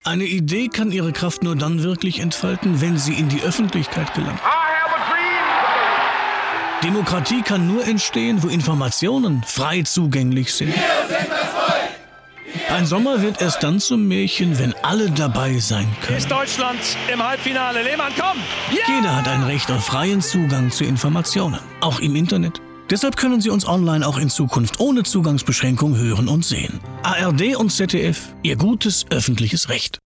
Eine Idee kann ihre Kraft nur dann wirklich entfalten, wenn sie in die Öffentlichkeit gelangt. Demokratie kann nur entstehen, wo Informationen frei zugänglich sind. Ein Sommer wird erst dann zum Märchen, wenn alle dabei sein können. Ist Deutschland im Halbfinale? Lehmann, komm! Ja! Jeder hat ein Recht auf freien Zugang zu Informationen, auch im Internet. Deshalb können Sie uns online auch in Zukunft ohne Zugangsbeschränkung hören und sehen. ARD und ZDF, Ihr gutes öffentliches Recht.